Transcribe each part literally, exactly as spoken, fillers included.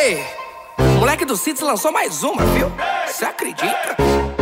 Ei, o moleque do Cits lançou mais uma, viu? Cê acredita?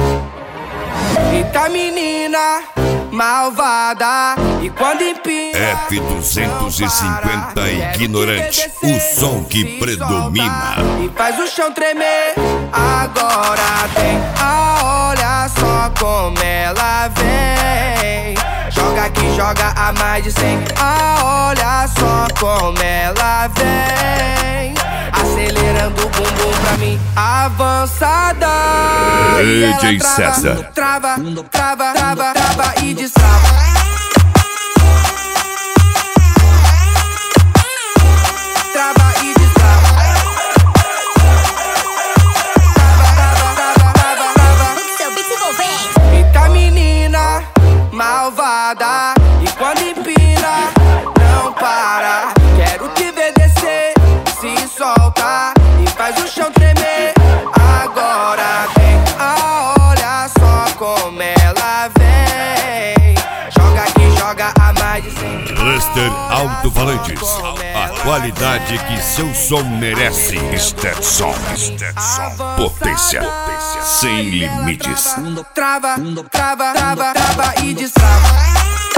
Eita menina malvada, e quando empina F duzentos e cinquenta ignorante, o som que predomina e faz o chão tremer. Agora tem a olha só como ela vem. Joga aqui, joga a mais de cem. A olha só como ela vem. Acelerando o bumbum pra mim, avançada. D J César. Trava, trava, trava, trava e destrava. Trava e destrava. Trava, trava, trava, trava, trava. Seu beat envolvente. Eita menina malvada, e quando empina não para. Quero te ver descer, se solta e faz o chão tremer. Agora tem a olha só como ela vem. Joga aqui, joga a mais de cem. Cluster Alto-Falantes, a qualidade que seu som merece. Stetson, Stetson, potência, potência sem limites. Trava, trava, trava, trava e destrava.